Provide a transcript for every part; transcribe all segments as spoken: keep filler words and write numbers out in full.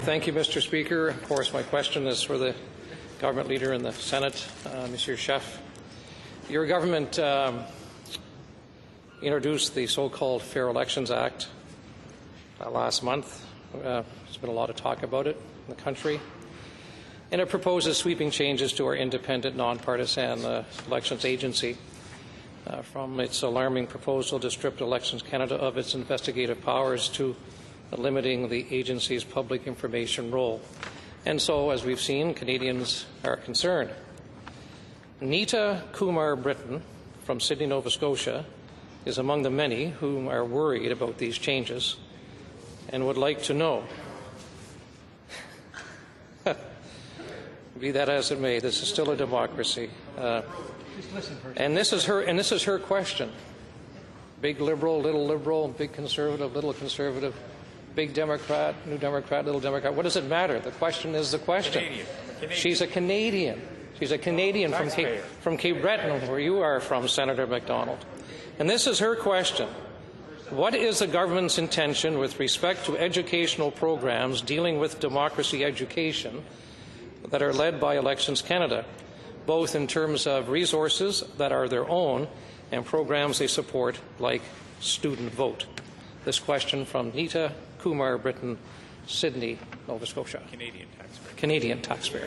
Thank you, Mister Speaker. Of course, my question is for the government leader in the Senate, uh, Mister Schaaf. Your government um, introduced the so-called Fair Elections Act uh, last month. Uh, there's been a lot of talk about it in the country. And it proposes sweeping changes to our independent, nonpartisan uh, elections agency, uh, from its alarming proposal to strip Elections Canada of its investigative powers to limiting the agency's public information role. And so, as we've seen, Canadians are concerned. Nita Kumar-Britton from Sydney, Nova Scotia, is among the many whom are worried about these changes and would like to know, be that as it may, this is still a democracy. Uh, and this is her. And this is her question: big liberal, little liberal; big conservative, little conservative; big Democrat, new Democrat, little Democrat. What does it matter? The question is the question. Canadian. Canadian. She's a Canadian. She's a Canadian from Cape, from Cape Breton, where you are from, Senator MacDonald. And this is her question. What is the government's intention with respect to educational programs dealing with democracy education that are led by Elections Canada, both in terms of resources that are their own and programs they support, like Student Vote? This question from Nita Kumar-Britton, Sydney, Nova Scotia. Canadian taxpayer. Canadian taxpayer.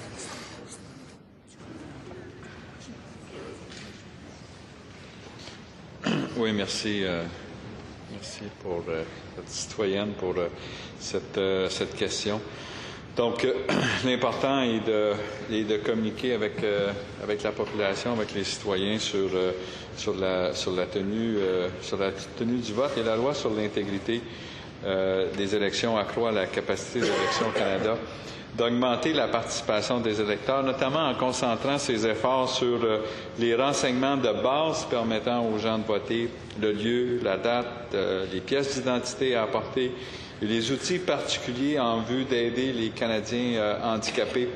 Oui, merci. Euh, merci pour euh, cette citoyenne pour euh, cette, euh, cette question. Donc, euh, l'important est de, est de communiquer avec, euh, avec la population, avec les citoyens sur, euh, sur, la, sur, la tenue, euh, sur la tenue du vote. Et la loi sur l'intégrité euh, des élections accroît la capacité d'Élections Canada d'augmenter la participation des électeurs, notamment en concentrant ses efforts sur euh, les renseignements de base permettant aux gens de voter, le lieu, la date, euh, les pièces d'identité à apporter, et les outils particuliers en vue d'aider les Canadiens euh, handicapés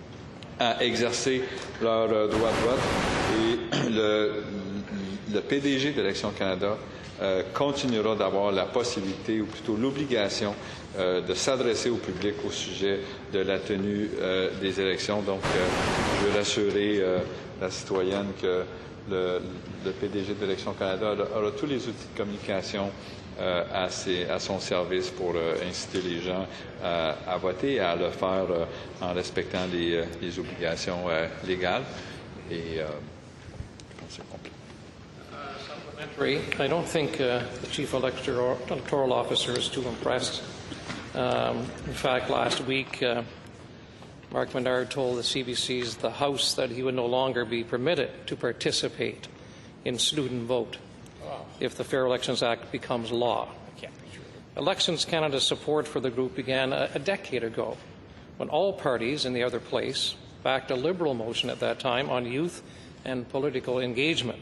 à exercer leur euh, droit de vote. Et le, le P D G d'Élections Canada euh, continuera d'avoir la possibilité, ou plutôt l'obligation, euh, de s'adresser au public au sujet de la tenue euh, des élections. Donc, euh, je veux rassurer euh, la citoyenne que le, le P D G d'Élections Canada aura tous les outils de communication Euh, à, ses, à son service pour euh, inciter les gens euh, à voter et à le faire euh, en respectant les, euh, les obligations euh, légales. Et euh, je pense que c'est complet. Supplementary. I don't think uh, the Chief Electoral, Electoral Officer is too impressed. Um, in fact, last week, uh, Mark Menard told the C B C's The House that he would no longer be permitted to participate in Student Vote if the Fair Elections Act becomes law. Elections Canada's support for the group began a, a decade ago, when all parties in the other place backed a Liberal motion at that time on youth and political engagement.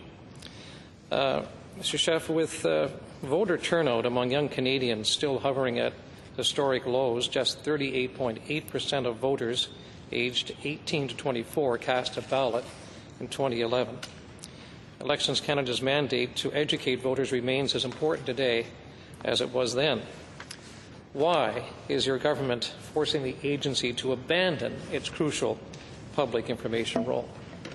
Uh, Mister Schaaf, with uh, voter turnout among young Canadians still hovering at historic lows, just thirty-eight point eight percent of voters aged eighteen to twenty-four cast a ballot in twenty eleven. Elections Canada's mandate to educate voters remains as important today as it was then. Why is your government forcing the agency to abandon its crucial public information role?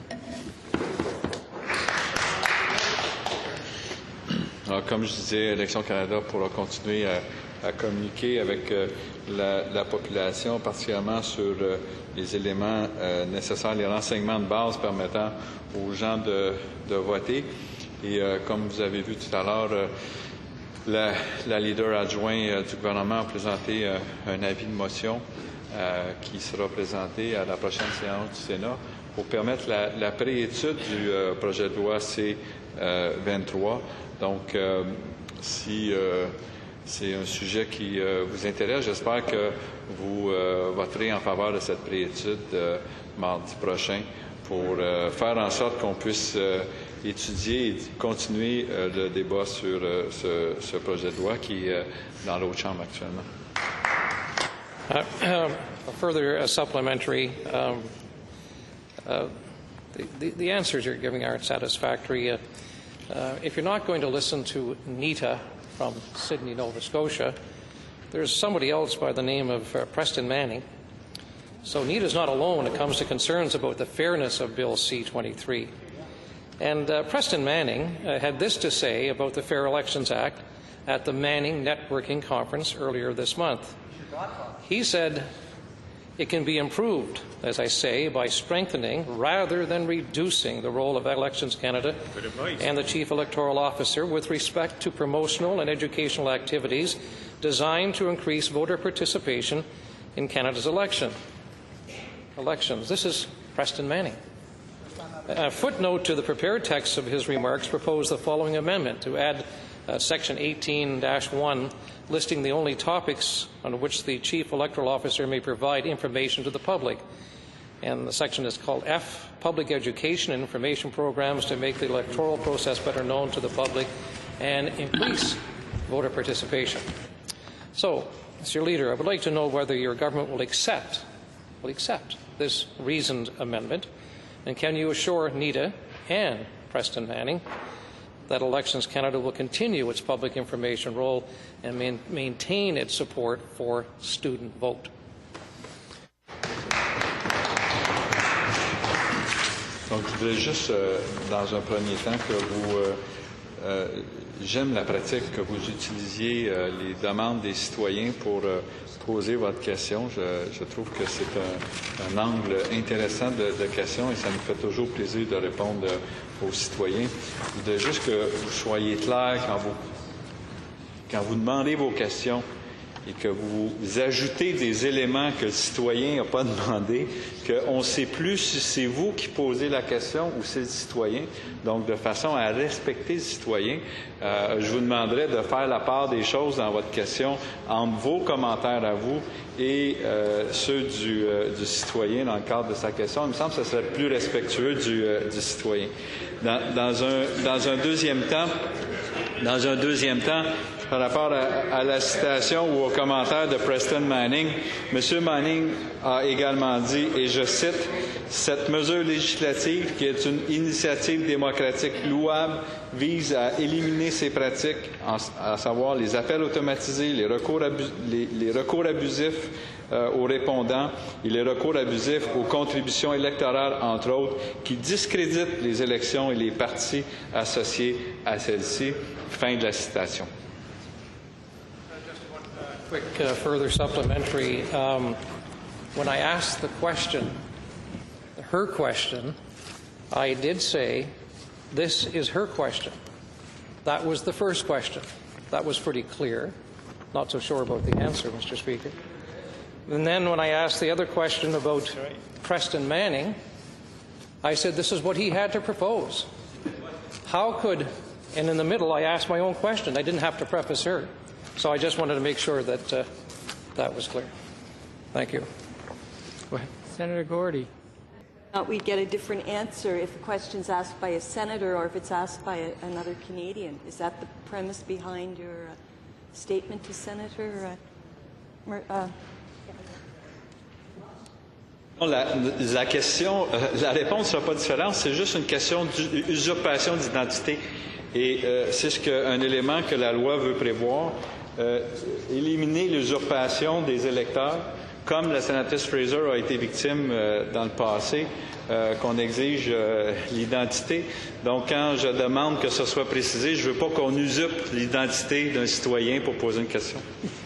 Alors, comme je disais, Élections Canada pourra continuer à, à communiquer avec euh, la, la population, particulièrement sur euh, les éléments euh, nécessaires, les renseignements de base permettant aux gens de, de voter. Et euh, comme vous avez vu tout à l'heure, euh, la, la leader adjoint euh, du gouvernement a présenté euh, un avis de motion euh, qui sera présenté à la prochaine séance du Sénat pour permettre la, la préétude du euh, projet de loi C vingt-trois. Donc, euh, si euh, c'est un sujet qui euh, vous intéresse, j'espère que vous euh, voterez en faveur de cette préétude euh, mardi prochain pour euh, faire en sorte qu'on puisse euh, étudier et continuer euh, le débat sur euh, ce, ce projet de loi qui est euh, dans l'autre chambre actuellement. Uh, uh, further uh, supplementary, um, uh, the, the, the answers you're giving aren't satisfactory. Uh, uh, if you're not going to listen to Nita from Sydney, Nova Scotia, there's somebody else by the name of uh, Preston Manning. So Nita's not alone when it comes to concerns about the fairness of Bill C twenty-three. And uh, Preston Manning uh, had this to say about the Fair Elections Act at the Manning Networking Conference earlier this month. He said, "It can be improved, as I say, by strengthening rather than reducing the role of Elections Canada and the Chief Electoral Officer with respect to promotional and educational activities designed to increase voter participation in Canada's election. elections." This is Preston Manning. A footnote to the prepared text of his remarks proposed the following amendment to add uh, section eighteen dash one, listing the only topics on which the Chief Electoral Officer may provide information to the public. And the section is called F, Public Education and Information Programs to make the electoral process better known to the public and increase voter participation. So, Mister Leader, I would like to know whether your government will accept, will accept this reasoned amendment, and can you assure Nita and Preston Manning that Elections Canada will continue its public information role and man maintain its support for student vote? Donc, je voudrais juste, euh, dans un premier temps, que vous... Euh, euh, j'aime la pratique que vous utilisiez euh, les demandes des citoyens pour euh, poser votre question. Je, je trouve que c'est un, un angle intéressant de, de question et ça nous fait toujours plaisir de répondre euh, aux citoyens. Je voudrais juste que vous soyez clair quand vous, quand vous demandez vos questions et que vous ajoutez des éléments que le citoyen n'a pas demandé, qu'on ne sait plus si c'est vous qui posez la question ou c'est le citoyen. Donc, de façon à respecter le citoyen, euh, je vous demanderai de faire la part des choses dans votre question entre vos commentaires à vous et euh, ceux du, euh, du citoyen dans le cadre de sa question. Il me semble que ce serait plus respectueux du, euh, du citoyen. Dans, dans, un, dans un deuxième temps, dans un deuxième temps, par rapport à, à la citation ou au commentaire de Preston Manning, M. Manning a également dit, et je cite, « Cette mesure législative, qui est une initiative démocratique louable, vise à éliminer ces pratiques, en, à savoir les appels automatisés, les recours, abu, les, les recours abusifs euh, aux répondants et les recours abusifs aux contributions électorales, entre autres, qui discréditent les élections et les partis associés à celles-ci. » Fin de la citation. Quick uh, further supplementary. Um, when I asked the question, her question, I did say, this is her question. That was the first question. That was pretty clear. Not so sure about the answer, Mister Speaker. And then when I asked the other question about Preston Manning, I said this is what he had to propose. How could, and in the middle I asked my own question. I didn't have to preface her. So I just wanted to make sure that uh, that was clear. Thank you. Go ahead. Senator Gordy. Uh, we get a different answer if the question's asked by a senator or if it's asked by a, another Canadian. Is that the premise behind your uh, statement to Senator? Uh, uh, La, la question, euh, la réponse ne sera pas différente, c'est juste une question d'usurpation d'identité. Et euh, c'est ce que, un élément que la loi veut prévoir, euh, éliminer l'usurpation des électeurs, comme la sénatrice Fraser a été victime euh, dans le passé, euh, qu'on exige euh, l'identité. Donc, quand je demande que ce soit précisé, je ne veux pas qu'on usurpe l'identité d'un citoyen pour poser une question.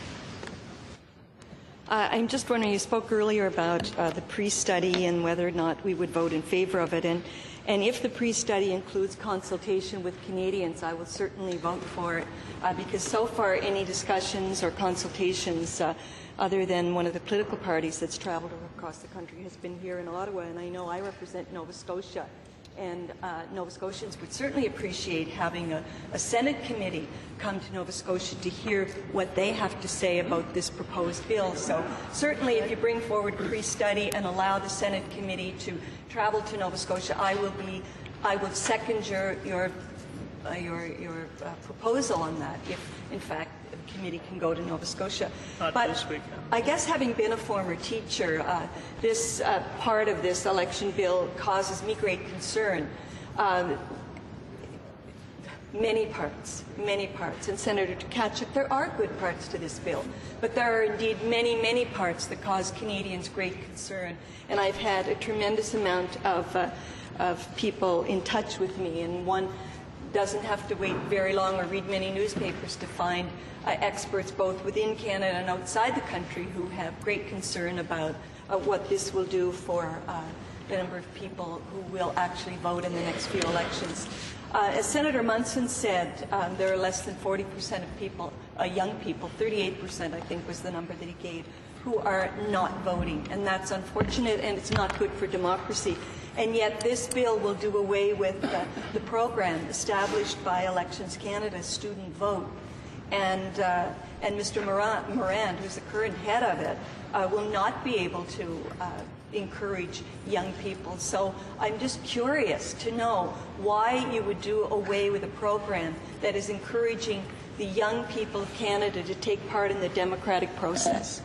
Uh, I'm just wondering, you spoke earlier about uh, the pre-study and whether or not we would vote in favor of it. And, and if the pre-study includes consultation with Canadians, I will certainly vote for it, uh, because so far any discussions or consultations uh, other than one of the political parties that's traveled across the country has been here in Ottawa. And I know I represent Nova Scotia. And uh, Nova Scotians would certainly appreciate having a, a Senate committee come to Nova Scotia to hear what they have to say about this proposed bill. So certainly if you bring forward pre-study and allow the Senate committee to travel to Nova Scotia, I will be, I will second your, your, uh, your, your uh, proposal on that, if in fact the committee can go to Nova Scotia. Not but this week. I guess having been a former teacher, uh, this uh, part of this election bill causes me great concern. Um, many parts, many parts. And Senator Tkachuk, there are good parts to this bill, but there are indeed many, many parts that cause Canadians great concern. And I've had a tremendous amount of, uh, of people in touch with me, and one doesn't have to wait very long or read many newspapers to find uh, experts both within Canada and outside the country who have great concern about uh, what this will do for uh, the number of people who will actually vote in the next few elections. Uh, as Senator Munson said, um, there are less than forty percent of people, uh, young people, thirty-eight percent I think was the number that he gave, who are not voting. And that's unfortunate, and it's not good for democracy. And yet this bill will do away with uh, the program established by Elections Canada, Student Vote. And, uh, and Mister Morand, Morand, who's the current head of it, uh, will not be able to uh, encourage young people. So I'm just curious to know why you would do away with a program that is encouraging the young people of Canada to take part in the democratic process.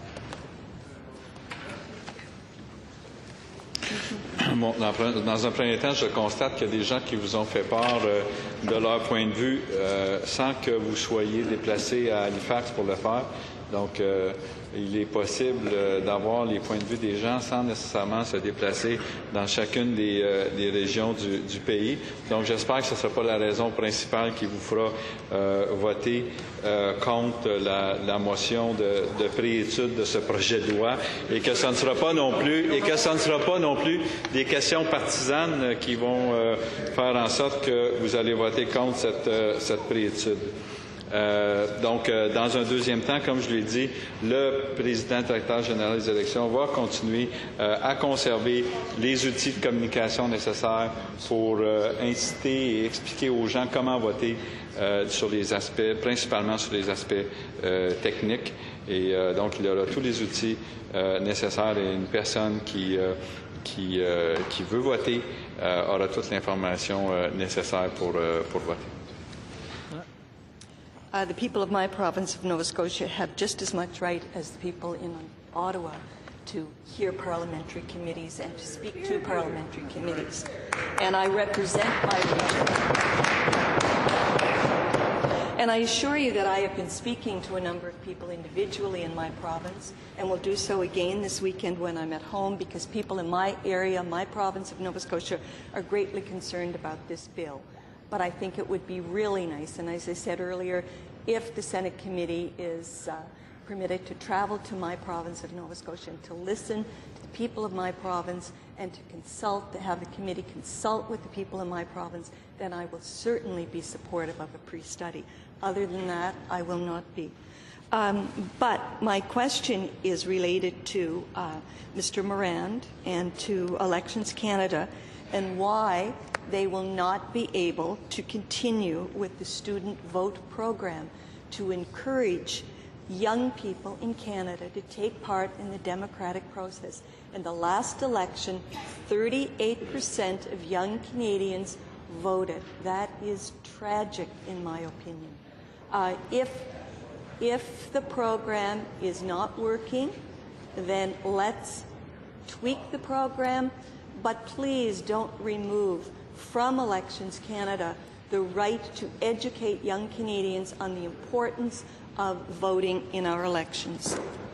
Bon, dans un premier temps, je constate qu'il y a des gens qui vous ont fait part euh, de leur point de vue euh, sans que vous soyez déplacés à Halifax pour le faire. Donc, euh, il est possible euh, d'avoir les points de vue des gens sans nécessairement se déplacer dans chacune des, euh, des régions du, du pays. Donc, j'espère que ce ne sera pas la raison principale qui vous fera euh, voter euh, contre la, la motion de, de préétude de ce projet de loi, et que ce ne sera pas non plus et que ce ne sera pas non plus des questions partisanes qui vont euh, faire en sorte que vous allez voter contre cette, euh, cette préétude. Euh, donc, euh, dans un deuxième temps, comme je l'ai dit, le président directeur général des élections va continuer euh, à conserver les outils de communication nécessaires pour euh, inciter et expliquer aux gens comment voter euh, sur les aspects, principalement sur les aspects euh, techniques. Et euh, donc, il y aura tous les outils euh, nécessaires, et une personne qui, euh, qui, euh, qui veut voter euh, aura toute l'information euh, nécessaire pour, euh, pour voter. Uh, the people of my province of Nova Scotia have just as much right as the people in Ottawa to hear parliamentary committees and to speak to parliamentary committees. And I represent my region. And I assure you that I have been speaking to a number of people individually in my province, and will do so again this weekend when I'm at home, because people in my area, my province of Nova Scotia, are greatly concerned about this bill. But I think it would be really nice, and as I said earlier, if the Senate committee is uh, permitted to travel to my province of Nova Scotia and to listen to the people of my province and to consult, to have the committee consult with the people in my province, then I will certainly be supportive of a pre-study. Other than that, I will not be. Um, but my question is related to uh, Mister Morand and to Elections Canada, and why they will not be able to continue with the student vote program to encourage young people in Canada to take part in the democratic process. In the last election, thirty-eight percent of young Canadians voted. That is tragic, in my opinion. Uh, if, if the program is not working, then let's tweak the program, but please don't remove from Elections Canada the right to educate young Canadians on the importance of voting in our elections.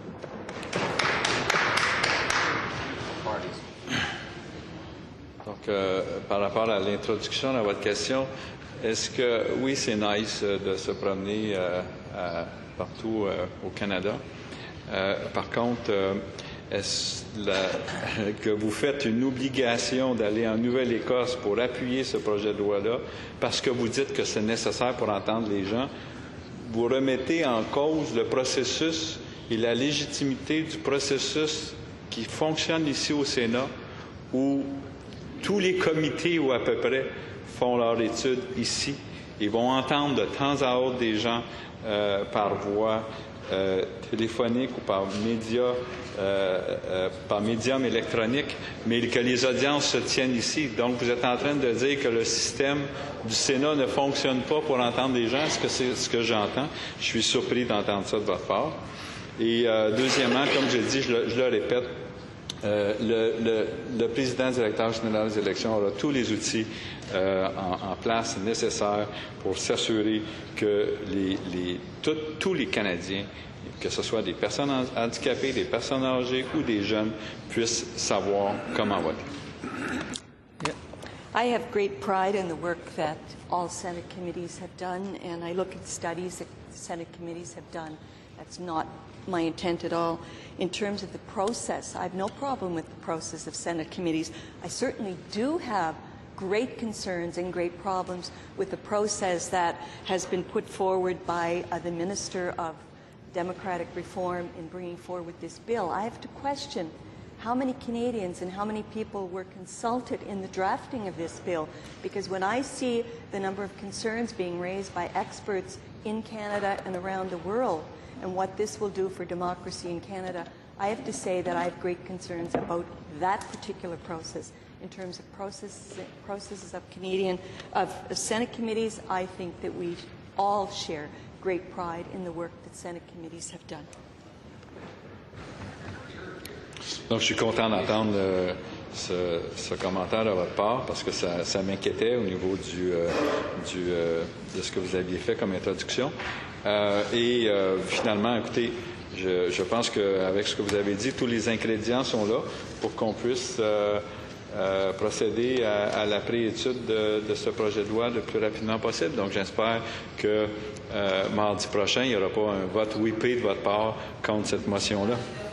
Donc, euh, par rapport à l'introduction à votre question, est-ce que, oui, c'est nice euh, de se promener euh, à, partout euh, au Canada. Euh, par contre, euh, est-ce la, que vous faites une obligation d'aller en Nouvelle-Écosse pour appuyer ce projet de loi-là parce que vous dites que c'est nécessaire pour entendre les gens, vous remettez en cause le processus et la légitimité du processus qui fonctionne ici au Sénat, où tous les comités, ou à peu près, font leur étude ici et vont entendre de temps à autre des gens euh, par voie euh, téléphonique ou par médias, euh, euh, par médium électronique, mais que les audiences se tiennent ici. Donc, vous êtes en train de dire que le système du Sénat ne fonctionne pas pour entendre les gens. Est-ce que c'est ce que j'entends? Je suis surpris d'entendre ça de votre part. Et euh, deuxièmement, comme je dis, je le, je le répète, Euh, le, le, le président directeur général des élections aura tous les outils euh, en, en place nécessaires pour s'assurer que les, les, tout, tous les Canadiens, que ce soit des personnes handicapées, des personnes âgées ou des jeunes, puissent savoir comment voter. I have great pride in the work that all Senate committees have done, and I look at studies that Senate committees have done. That's not my intent at all. In terms of the process, I have no problem with the process of Senate committees. I certainly do have great concerns and great problems with the process that has been put forward by uh, the Minister of Democratic Reform in bringing forward this bill. I have to question how many Canadians and how many people were consulted in the drafting of this bill, because when I see the number of concerns being raised by experts in Canada and around the world and what this will do for democracy in Canada, I have to say that I have great concerns about that particular process. In terms of process, processes of Canadian, of, of Senate committees, I think that we all share great pride in the work that Senate committees have done. Donc, je suis content d'entendre euh, ce, ce commentaire de votre part parce que ça, ça m'inquiétait au niveau du, euh, du, euh, de ce que vous aviez fait comme introduction. Euh, et euh, finalement, écoutez, je, je pense qu'avec ce que vous avez dit, tous les ingrédients sont là pour qu'on puisse euh, euh, procéder à, à la préétude de, de ce projet de loi le plus rapidement possible. Donc, j'espère que euh, mardi prochain, il n'y aura pas un vote whippé de votre part contre cette motion-là.